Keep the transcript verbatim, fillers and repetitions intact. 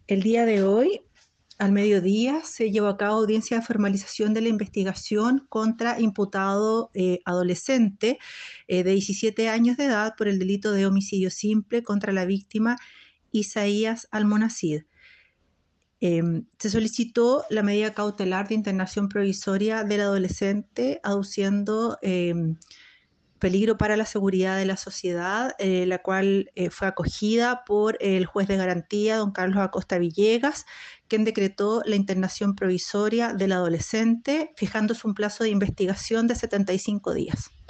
El día de hoy, al mediodía, se llevó a cabo audiencia de formalización de la investigación contra imputado eh, adolescente eh, de diecisiete años de edad por el delito de homicidio simple contra la víctima Isaías Almonacid. Eh, se solicitó la medida cautelar de internación provisoria del adolescente, aduciendo eh, peligro para la seguridad de la sociedad, eh, la cual eh, fue acogida por el juez de garantía, don Carlos Acosta Villegas, quien decretó la internación provisoria del adolescente, fijándose un plazo de investigación de setenta y cinco días.